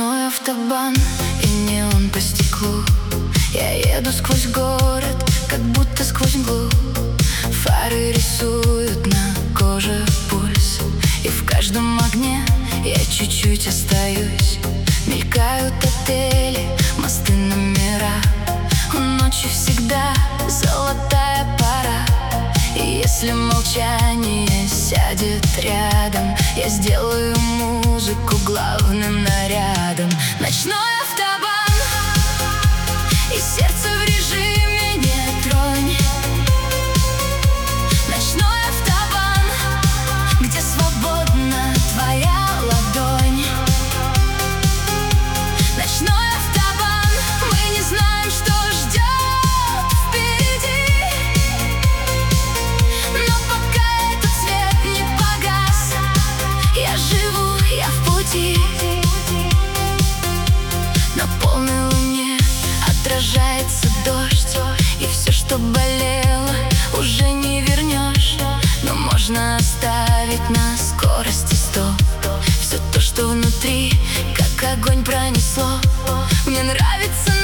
Ночной автобан и неон по стеклу. Я еду сквозь город, как будто сквозь мглу. Фары рисуют на коже пульс, и в каждом огне я чуть-чуть остаюсь. Мелькают отели, мосты, номера. Ночью всегда золотая пора. И если молчание сядет рядом, я сделаю музыку главным нарядом. Ночной автобан, и сердце в режиме не тронь. Ночной автобан, где свободна твоя ладонь. Ночной автобан, мы не знаем, что ждет впереди. Но пока этот свет не погас, я живу, я в пути. На полной луне отражается дождь, и все, что болело, уже не вернешь. Но можно оставить на скорости 100 все то, что внутри, как огонь пронесло. Мне нравится